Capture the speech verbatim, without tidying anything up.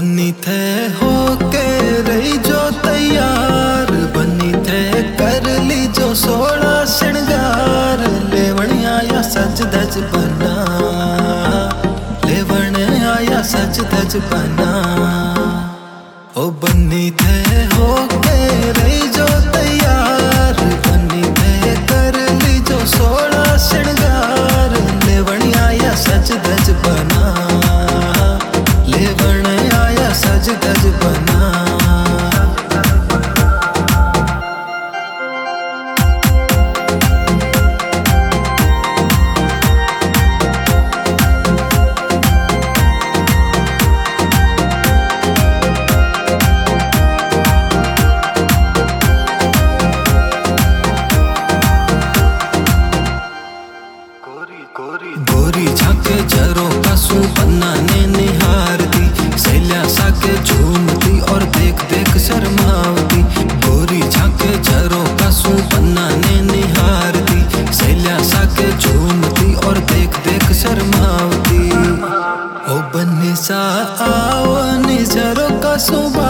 बनी थे होके रही जो तैयार, बनी थे कर ली जो सोलह श्रृंगार। लेवण आया सच धज बना, लेवण आया सच धज बना। ओ बनी थे होके रही जो तैयार, बनी थे कर ली जो सोलह श्रृंगार। लेवण आया सच धज बना, लेवण आया सज धज बना। गोरी झाके जरो कसू पन्ना ने निहारती, सैल्या साके झूमती और देख देख शर्मावती। गोरी झाके जरो कसू पन्ना ने निहारती, सैल्या साके झूमती और देख देख शर्मावती। ओ बन्नी सा आओ निजरो कसू